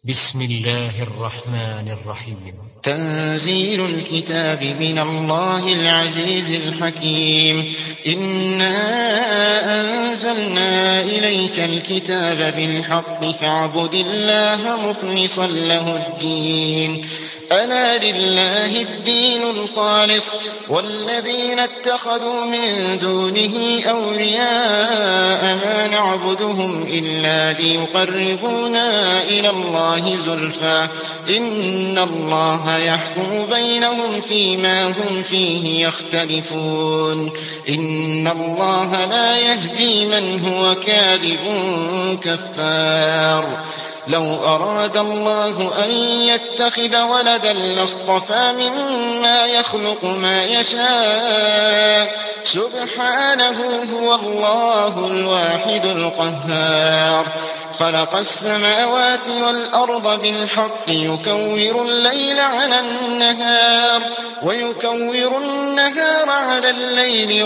بسم الله الرحمن الرحيم. تنزيل الكتاب من الله العزيز الحكيم. إنا أنزلنا إليك الكتاب بالحق فاعبد الله مخلصا له الدين. ألا لله الدين الخالص والذين اتخذوا من دونه أولياء ما نعبدهم إلا ليقربونا إلى الله زلفى إن الله يحكم بينهم فيما هم فيه يختلفون. إن الله لا يهدي من هو كاذب كفار. لو أراد الله أن يتخذ ولدا لاصطفى مما يخلق ما يشاء سبحانه هو الله الواحد القهار. خلق السماوات والأرض بالحق يكور الليل على النهار ويكور النهار على الليل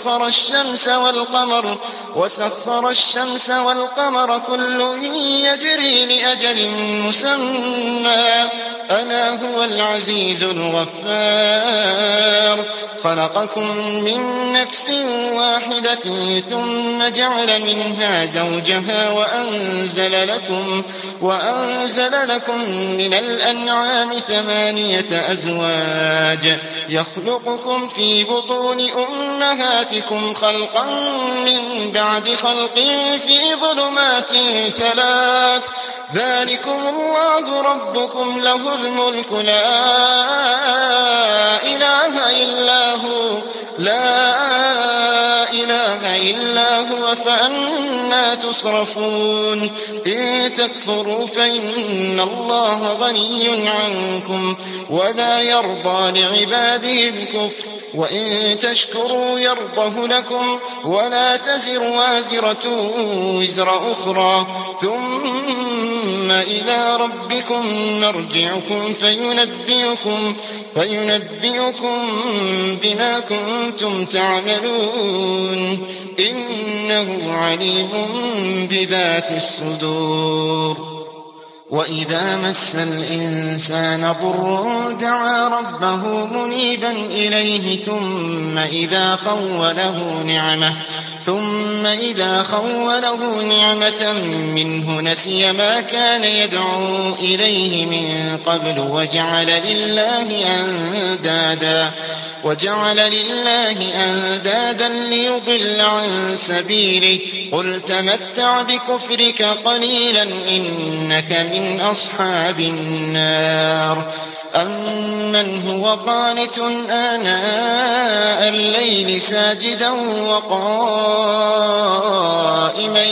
وسخر الشمس والقمر كل يجري لأجل مسمى ألا هو العزيز الغفار. خلقكم من نفس واحدة ثم جعل منها زوجها وأنزل لكم من الأنعام 8 أزواج يخلقكم في بطون أمهاتكم خلقا من بعد خلق في ظلمات 3 ذلكم الله ربكم له الملك لا إله إلا هو فأنى تصرفون. إن تكفروا فإن الله غني عنكم ولا يرضى لعباده الكفر وإن تشكروا يرضه لكم ولا تزر وازرة وزر أخرى ثم إلى ربكم مرجعكم فينبئكم بما كنتم تعملون إنه عليم بذات الصدور. وإذا مس الإنسان ضر دعا ربه منيبا إليه ثم إذا خوله نعمة منه نسي ما كان يدعو إليه من قبل وجعل لله أندادا ليضل عن سبيله قل تمتع بكفرك قليلا إنك من أصحاب النار. أمن هو قانت آناء الليل ساجدا وقائما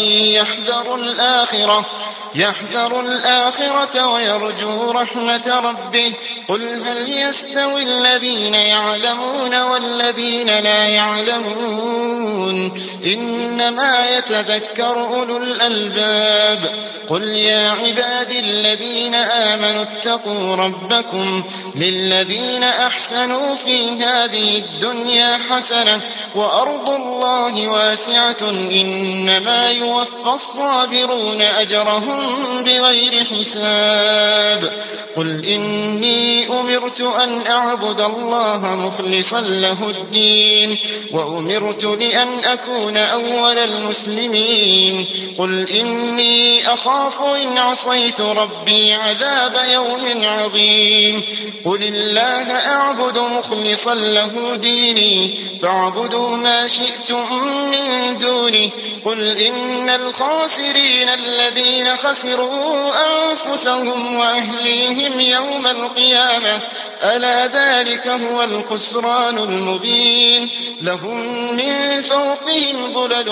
يحذر الآخرة ويرجو رحمة ربه قل هل يستوي الذين يعلمون والذين لا يعلمون إنما يتذكر أولو الألباب. قل يا عبادي الذين آمنوا اتقوا ربكم للذين أحسنوا في هذه الدنيا حسنة وأرض الله واسعة إنما يوفى الصابرون أجرهم بغير حساب. قل إني أمرت أن أعبد الله مخلصا له الدين وأمرت لأن أكون أول المسلمين. قل إني أخاف إن عصيت ربي عذاب يوم عظيم. قل الله أعبد مخلصا له ديني فاعبدوا ما شئتم من دونه. قل إن الخاسرين الذين خسروا أنفسهم وأهليهم يوم القيامة ألا ذلك هو الخسران المبين. لهم من فوقهم ظلل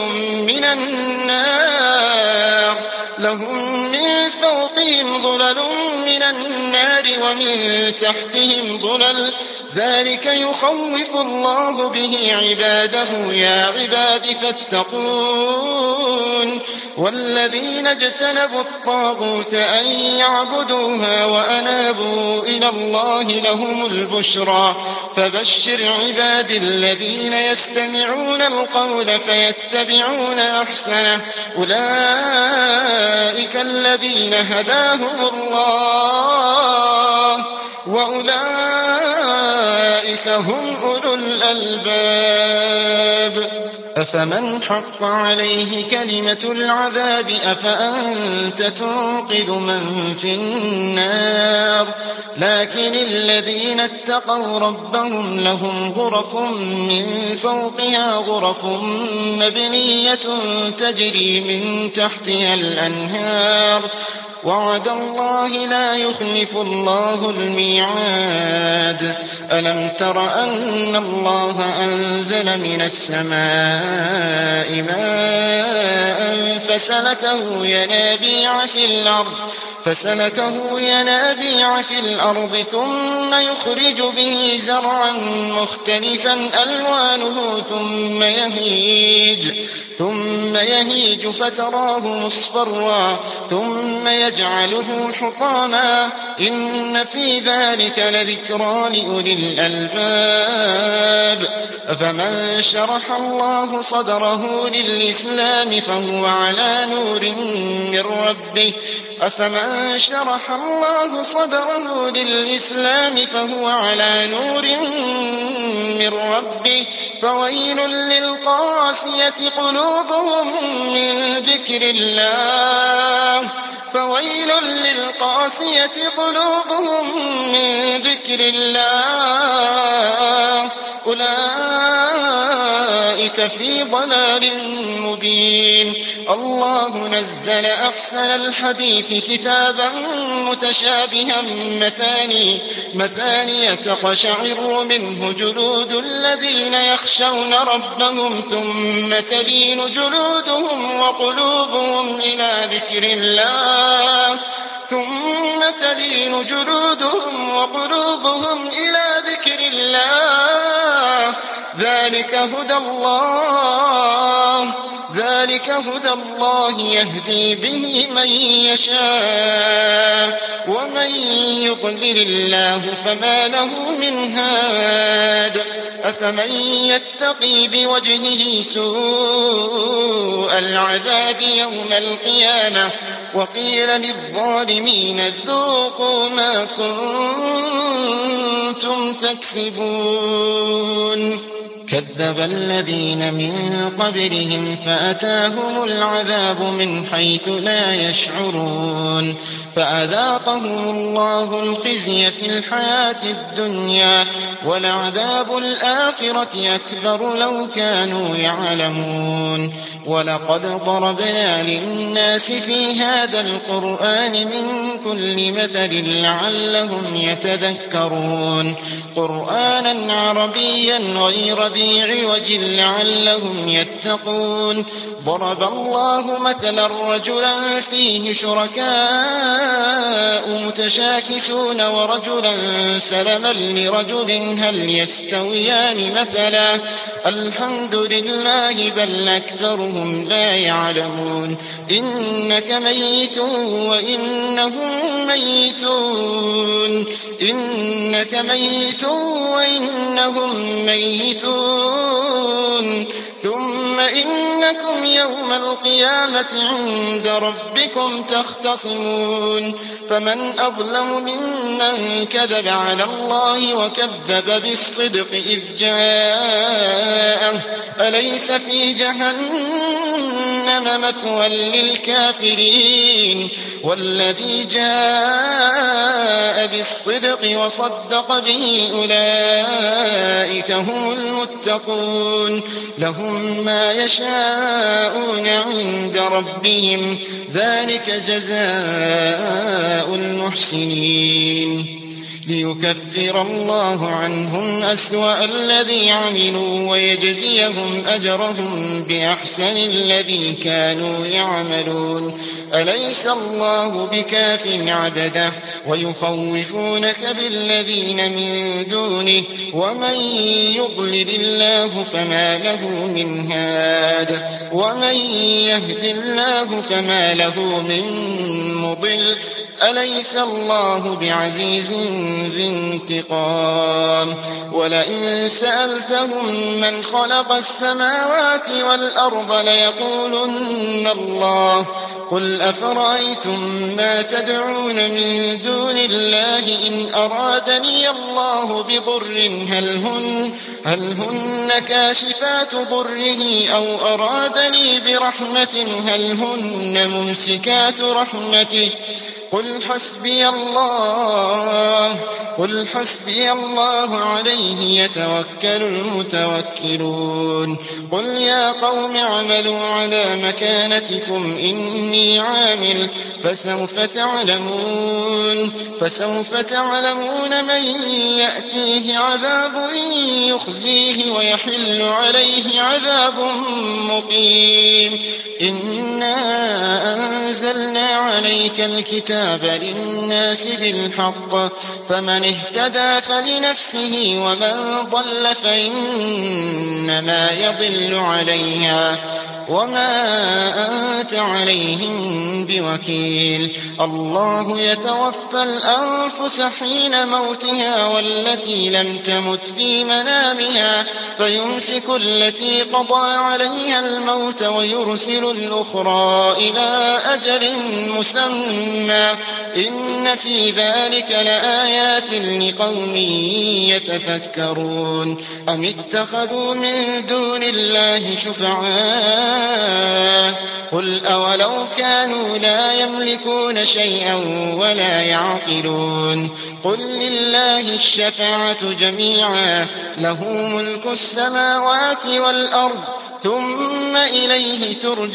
من النار ومن تحتهم ظلل ذلك يخوف الله به عباده يا عباد فاتقون. والذين اجتنبوا الطاغوت أن يعبدوها وأنابوا إلى الله لهم البشرى فبشر عباد الذين يستمعون القول فيتبعون أحسنه أولئك الذين هداهم الله وأولئك هم أولو الألباب أفمن حق عليه كلمة العذاب أفأنت تنقذ من في النار لكن الذين اتقوا ربهم لهم غرف من فوقها غرف مبنية تجري من تحتها الأنهار وعد الله لا يخلف الله الميعاد ألم تر أن الله أنزل من السماء ماء فسلكه ينابيع في الأرض ثم يخرج به زرعا مختلفا ألوانه ثم يهيج فتراه مصفرا ثم يجعله حطاما إن في ذلك لذكرى لأولي الألباب أفمن شرح الله صدره للإسلام فهو على نور من ربه فويل للقاسية قلوبهم من ذكر الله أولئك في ضلال مبين الله نزل أحسن الحديث كتابا متشابها مثاني تقشعر منه جلود الذين يخشون ربهم ثم تلين جلودهم وقلوبهم إلى ذكر الله ذلك هدى الله يهدي به من يشاء ومن يضلل الله فما له من هاد أفمن يتقي بوجهه سوء العذاب يوم القيامة وقيل للظالمين ذوقوا ما كنتم تكسبون كذب الذين من قبلهم فأتاهم العذاب من حيث لا يشعرون فأذاقهم الله الخزي في الحياة الدنيا ولعذاب الآخرة أكبر لو كانوا يعلمون ولقد ضربنا للناس في هذا القرآن من كل مثل لعلهم يتذكرون قرآنا عربيا غير ذي عوج لعلهم يتقون ضرب الله مثلا رجلا فيه شركاء متشاكسون ورجلا سلما لرجل هل يستويان مثلا الحمد لله بل أكثرهم لا يعلمون إنك ميت وإنهم ميتون ثم إنكم يوم القيامة عند ربكم تختصمون فمن أظلم ممن كذب على الله وكذب بالصدق إذ جاءه أليس في جهنم مثوى للكافرين والذي جاء بالصدق وصدق به أولئك هم المتقون لهم ما يشاءون عند ربهم ذلك جزاء المحسنين ليكفر الله عنهم أسوأ الذي عملوا ويجزيهم أجرهم بأحسن الذي كانوا يعملون أليس الله بكاف عبده ويخوفونك بالذين من دونه ومن يضلل الله فما له من هاد ومن يهد الله فما له من مضل أليس الله بعزيز ذي انتقام ولئن سألتهم من خلق السماوات والأرض ليقولن الله قل أفرأيتم ما تدعون من دون الله إن أرادني الله بضر هل هن كاشفات ضره أو أرادني برحمة هل هن ممسكات رحمته قل حسبي الله عليه يتوكل المتوكلون قل يا قوم اعملوا على مكانتكم إني عامل فسوف تعلمون من يأتيه عذاب يخزيه ويحل عليه عذاب مقيم إنا أنزلنا عليك الكتاب للناس بالحق فمن اهتدى فلنفسه ومن ضل فإنما يضل عليها وما أنت عليهم بوكيل الله يتوفى الأنفس حين موتها والتي لم تمت في منامها فيمسك التي قضى عليها الموت ويرسل الأخرى إلى أجل مسمى إن في ذلك لآيات لقوم يتفكرون أم اتخذوا من دون الله شفعاء قل أولو كانوا لا يملكون شيئا ولا يعقلون قل لله الشفاعة جميعا له ملك السماوات والأرض ثم إليه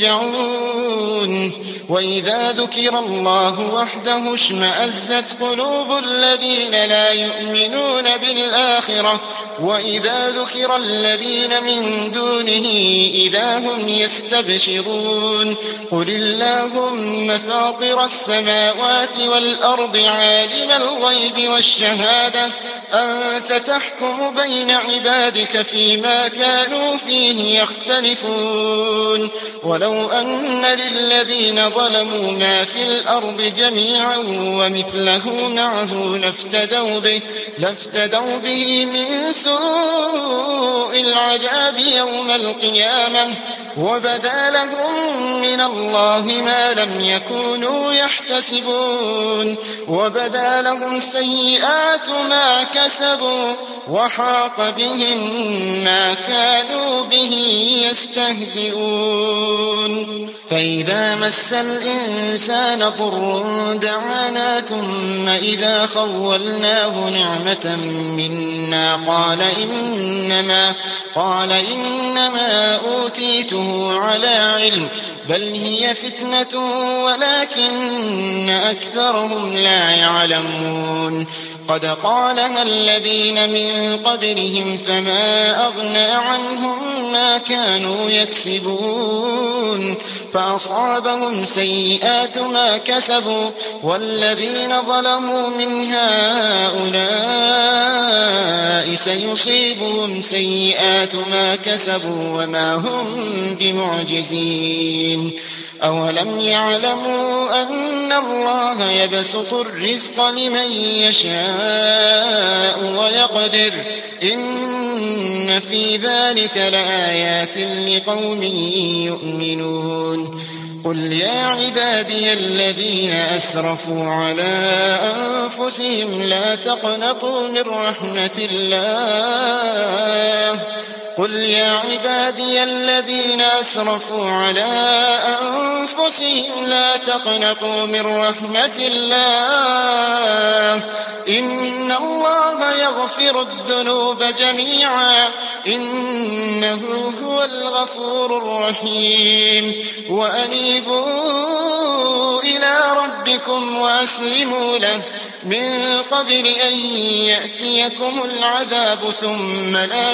ترجعون وإذا ذكر الله وحده اشمأزت قلوب الذين لا يؤمنون بالآخرة وإذا ذكر الذين من دونه إذا هم يستبشرون قل اللهم فاطر السماوات والأرض عالم الغيب والشهادة أنت تحكم بين عبادك فيما كانوا فيه يختلفون ولو أن للذين ظلموا ما في الأرض جميعا ومثله معه لافتدوا به من سوء العذاب يوم القيامة وبدا لهم من الله ما لم يكونوا يحتسبون وبدا لهم سيئات ما كسبوا وحاق بهم ما كانوا به يستهزئون فإذا مس الإنسان ضر دعانا ثم إذا خولناه نعمة منا قال إنما أوتيته على علم بل هي فتنة ولكن أكثرهم لا يعلمون قد قالها الذين من قبلهم فما أغنى عنهم ما كانوا يكسبون فأصابهم سيئات ما كسبوا والذين ظلموا من هؤلاء سيصيبهم سيئات ما كسبوا وما هم بمعجزين أولم يعلموا أن الله يبسط الرزق لمن يشاء ويقدر إن في ذلك لآيات لقوم يؤمنون قل يا عبادي الذين أسرفوا على أنفسهم لا تقنطوا من رحمة الله قل يا عبادي الذين أسرفوا على أنفسهم لا تقنطوا من رحمة الله إن الله يغفر الذنوب جميعا إنه هو الغفور الرحيم وأنيبوا إلى ربكم وأسلموا له من قبل أن يأتيكم العذاب ثم لا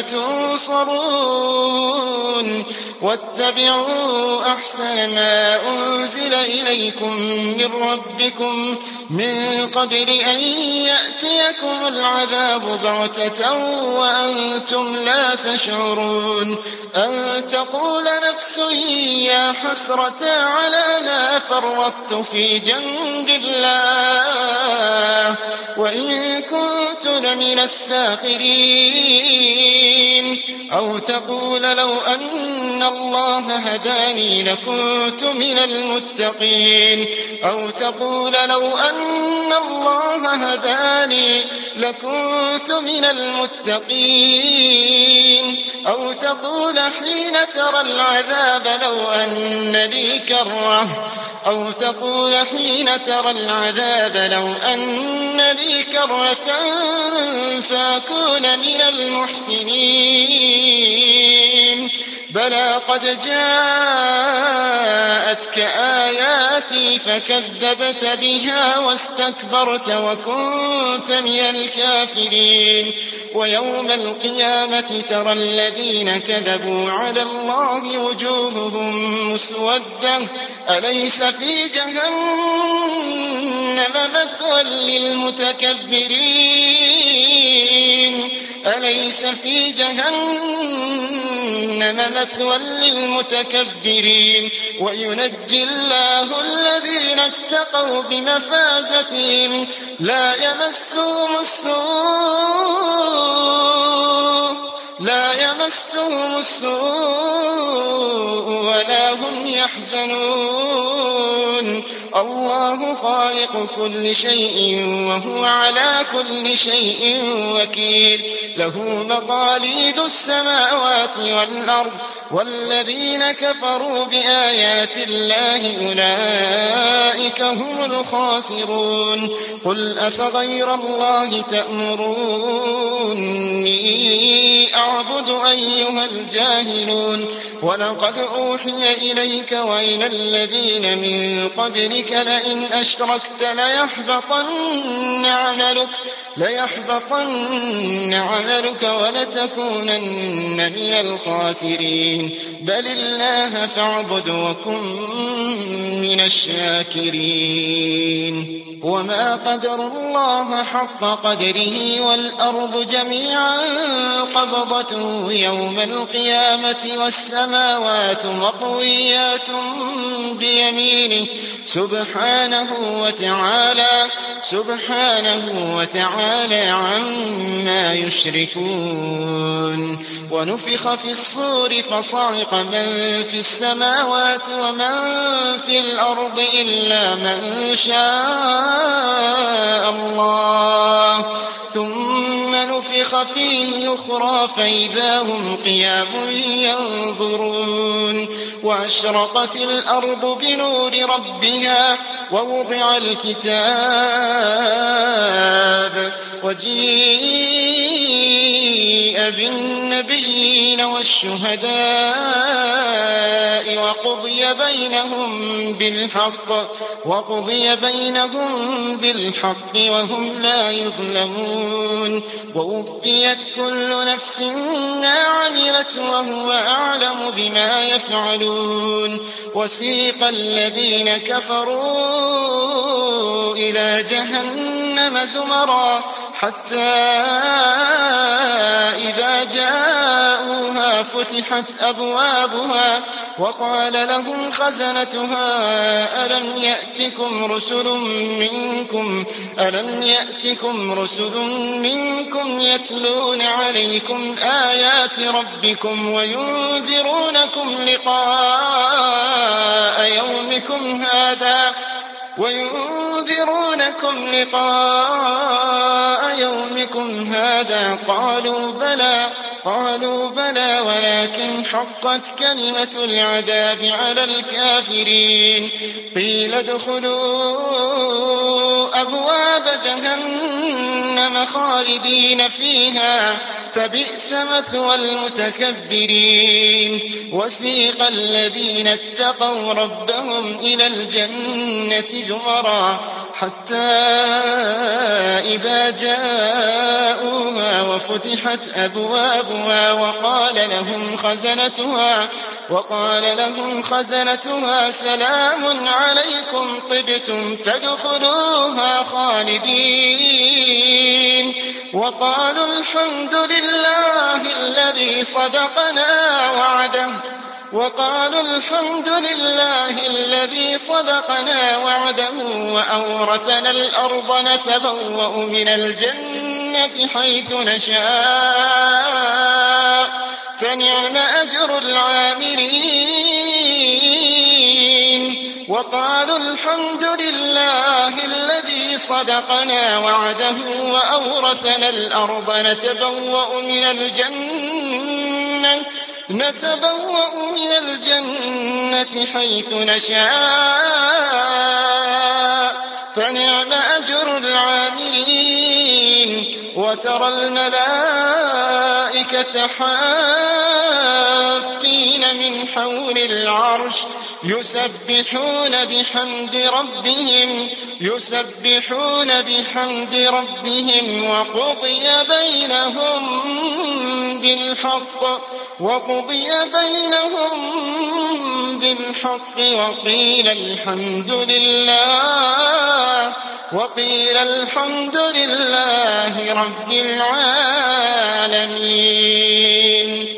تنصرون واتبعوا أحسن ما أنزل إليكم من ربكم من قبل أن يأتيكم العذاب بغتة وأنتم لا تشعرون أن تقول نفس يا حسرة على ما فرطت في جنب الله وإن كنت لمن الساخرين أو تقول لو أن الله هداني لكنت من المتقين أو تقول لو أن الله هداني لكنت من المتقين أو تقول حين ترى العذاب لو أن لي كرة أو تقول حين ترى العذاب لو أن لي كرة فأكون من المحسنين بلى قد جاءتك آياتي فكذبت بها واستكبرت وكنت من الكافرين ويوم القيامة ترى الذين كذبوا على الله وجوههم مسودة أليس في جهنم مثوى للمتكبرين أليس في جهنم مثوى للمتكبرين وينجي الله الذين اتقوا بمفازتهم لا يمسهم السوء ولا هم يحزنون الله خالق كل شيء وهو على كل شيء وكيل له مقاليد السماوات والأرض والذين كفروا بآيات الله أولئك هم الخاسرون قل أفغير الله تأمروني أعبد أيها الجاهلون ولقد أوحي إليك وإلى الذين من قبلك لئن أشركت ليحبطن عملك ولتكونن من الخاسرين بل الله فاعبد وكن من الشاكرين وما قدر الله حق قدره والأرض جميعا قبضته يوم القيامة والسماوات مطويات بيمينه سبحانه وتعالى عما يشركون ونفخ في الصور فصعق من في السماوات ومن في الأرض إلا من شاء الله ثم نفخ فيه أخرى فإذا هم قيام ينظرون وأشرقت الأرض بنور ربها ووضع الكتاب وجيء بالنبيين والشهداء وقضي بينهم بالحق وهم لا يظلمون ووفيت كل نفس ما عملت وهو أعلم بما يفعلون وسيق الذين كفروا إلى جهنم زمرا حتى إذا جاءوها فتحت أبوابها وقال لهم خزنتها ألم يأتكم رسل منكم يتلون عليكم آيات ربكم وينذرونكم لقاء يومكم هذا قالوا بلى ولكن حقت كلمة العذاب على الكافرين قيل ادخلوا أبواب جهنم خالدين فيها فبئس مثوى المتكبرين وسيق الذين اتقوا ربهم إلى الجنة زمرا حتى إذا جاءوها وفتحت أبوابها وقال لهم خزنتها سلام عليكم طبتم فادخلوها خالدين وقالوا الحمد لله الذي صدقنا وعده وأورثنا الأرض نتبوأ من الجنة حيث نشاء فنعم أجر العاملين وقالوا الحمد لله الذي صدقنا وعده وأورثنا الأرض نتبوأ من الجنة حيث نشاء فنعم أجر العاملين وترى الملائكة حافين من حول العرش يسبحون بحمد ربهم وقضي بينهم بالحق وقيل الحمد لله رب العالمين.